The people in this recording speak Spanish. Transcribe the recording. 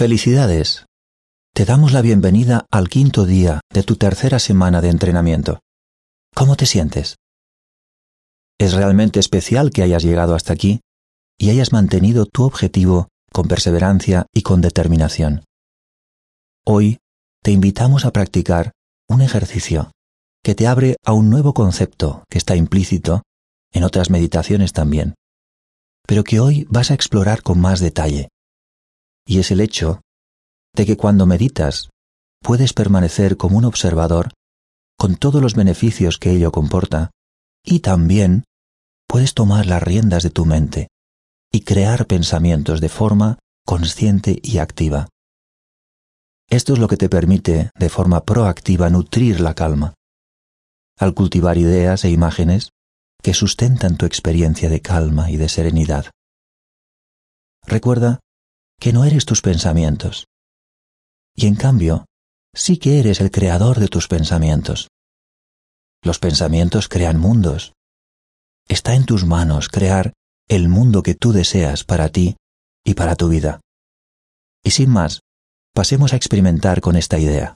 Felicidades. Te damos la bienvenida al 5º día de tu 3ª semana de entrenamiento. ¿Cómo te sientes? Es realmente especial que hayas llegado hasta aquí y hayas mantenido tu objetivo con perseverancia y con determinación. Hoy te invitamos a practicar un ejercicio que te abre a un nuevo concepto que está implícito en otras meditaciones también, pero que hoy vas a explorar con más detalle. Y es el hecho de que cuando meditas puedes permanecer como un observador con todos los beneficios que ello comporta y también puedes tomar las riendas de tu mente y crear pensamientos de forma consciente y activa. Esto es lo que te permite de forma proactiva nutrir la calma, al cultivar ideas e imágenes que sustentan tu experiencia de calma y de serenidad. Recuerda que no eres tus pensamientos, y en cambio, sí que eres el creador de tus pensamientos. Los pensamientos crean mundos. Está en tus manos crear el mundo que tú deseas para ti y para tu vida. Y sin más, pasemos a experimentar con esta idea.